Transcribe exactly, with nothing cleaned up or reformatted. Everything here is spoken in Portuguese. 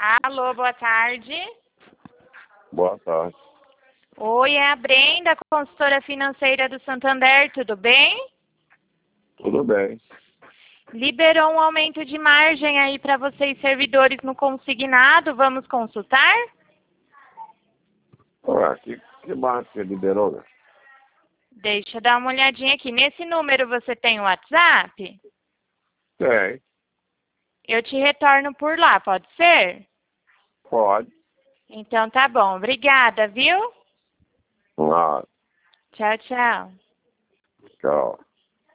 Alô, boa tarde. Boa tarde. Oi, é a Brenda, consultora financeira do Santander, tudo bem? Tudo bem. Liberou um aumento de margem aí para vocês servidores no consignado, vamos consultar? Ué, que, que marca você liberou, né? Deixa eu dar uma olhadinha aqui. Nesse número você tem o WhatsApp? Tem. Eu te retorno por lá, pode ser? Pode. Então tá bom, obrigada, viu? Ah, Tchau, tchau. tchau.